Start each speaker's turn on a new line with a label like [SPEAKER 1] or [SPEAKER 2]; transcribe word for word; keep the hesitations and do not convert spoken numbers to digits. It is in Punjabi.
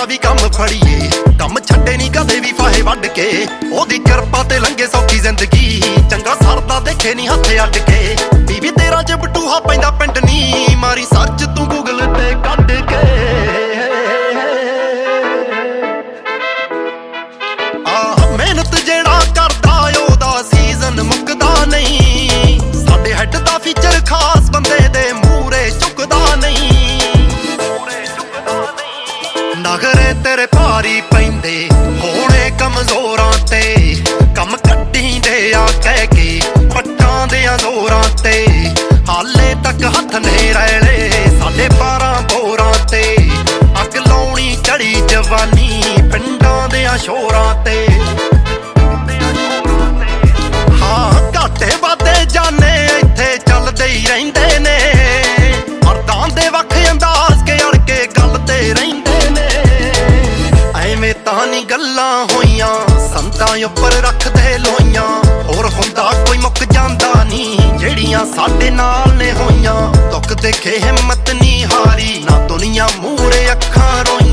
[SPEAKER 1] ਵੀ ਕੰਮ ਫੜੀਏ, ਕੰਮ ਛੱਡੇ ਨਹੀਂ ਕਦੇ ਵੀ ਫਾਹੇ ਵੱਢ ਕੇ। ਉਹਦੀ ਕਿਰਪਾ ਤੇ ਲੰਘੇ ਸੌਖੀ ਜ਼ਿੰਦਗੀ, ਚੰਗਾ ਸਰਦਾ ਦੇਖੇ ਨਹੀਂ ਹੱਥ ਅੱਡ ਕੇ। ਬੀਬੀ ਤੇਰਾ ਚ ਬਟੂਹਾ ਪੈਂਦਾ ਪਿੰਡ ਨੀ, ਮਾਰੀ ਸਰਚ ਤੂੰ ਗੂਗਲ ਤੇ ਕੱਢ ਕੇ। ਆਹ ਮਿਹਨਤ ਜਿਹੜਾ ਕਰਦਾ ਉਹਦਾ ਸੀਜ਼ਨ ਮੁੱਕਦਾ ਨਹੀਂ, ਸਾਡੇ ਹੈੱਡ ਦਾ ਫੀਚਰ ਖਾਸ ਬੰਦੇ ਦੇ ਮੂਹਰੇ ਝੁਕਦਾ ਨਹੀਂ। ਨਖਰੇ ਤੇਰੇ ਭਾਰੀ ਪੈਂਦੇ ਹੋਣੇ ਕਮਜ਼ੋਰਾਂ ਤੇ, ਕੰਮ ਕੱਢੀ ਦੇ ਆ ਕਹਿ ਕੇ ਪੱਟਾਂ ਦੇ ਜ਼ੋਰਾਂ ਤੇ। ਹਾਲੇ ਤੱਕ ਹੱਥ ਨੇ ਰੈਲੇ ਸਾਡੇ ਬਾਰਾਂ ਬੋਰਾਂ ਤੇ, ਅੱਗ ਲਾਉਣੀ ਚੜੀ ਜਵਾਨੀ ਪਿੰਡਾਂ ਦੇ ਸ਼ੋਰਾਂ ਤੇ। ਹਾਂ ਘਾਟੇ ਵਾਧੇ ਜਾਣੇ ਇੱਥੇ ਚੱਲਦੇ ਹੀ ਰਹਿੰਦੇ ਨੇ, ਮਰਦਾਂ ਦੇ ਵੱਖ ਅੰਦਾਜ਼ ਕੇ ਅੜ ਕੇ ਗੱਲ ਤੇ ਰਹਿੰਦੇ ਨੇ। ਐਵੇਂ ਤਾਂ ਨੀ ਗੱਲਾਂ ਹੋਈਆਂ ਸੰਤਾਂ ਉੱਪਰ ਰੱਖਦੇ ਲੋਈਆਂ, ਹੋਰ ਹੁੰਦਾ ਕੋਈ ਮੁੱਕ ਜਾਂਦਾ ਨੀ ਜਿਹੜੀਆਂ ਸਾਡੇ ਨਾਲ ਨੇ ਹੋਈਆਂ। ਦੁੱਖ ਦੇਖੇ ਹਿੰਮਤ ਨੀ ਹਾਰੀ, ਨਾ ਦੁਨੀਆ ਮੂਹਰੇ ਅੱਖਾਂ ਰੋਈਆਂ।